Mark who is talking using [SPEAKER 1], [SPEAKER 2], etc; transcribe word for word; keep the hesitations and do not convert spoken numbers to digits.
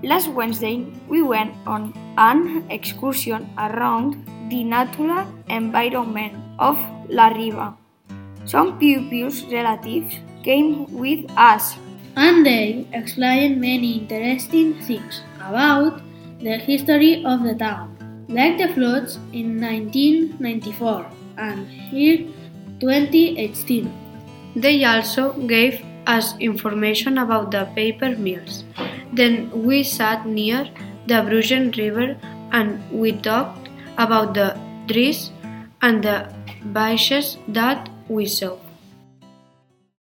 [SPEAKER 1] Last Wednesday, we went on an excursion around the natural environment of La Riva. Some pupils' relatives came with us,
[SPEAKER 2] and they explained many interesting things about the history of the town, like the floods in nineteen ninety-four and here twenty eighteen.
[SPEAKER 3] They also gave us information about the paper mills. Then we sat near the Brugen River and we talked about the trees and the beaches that we saw.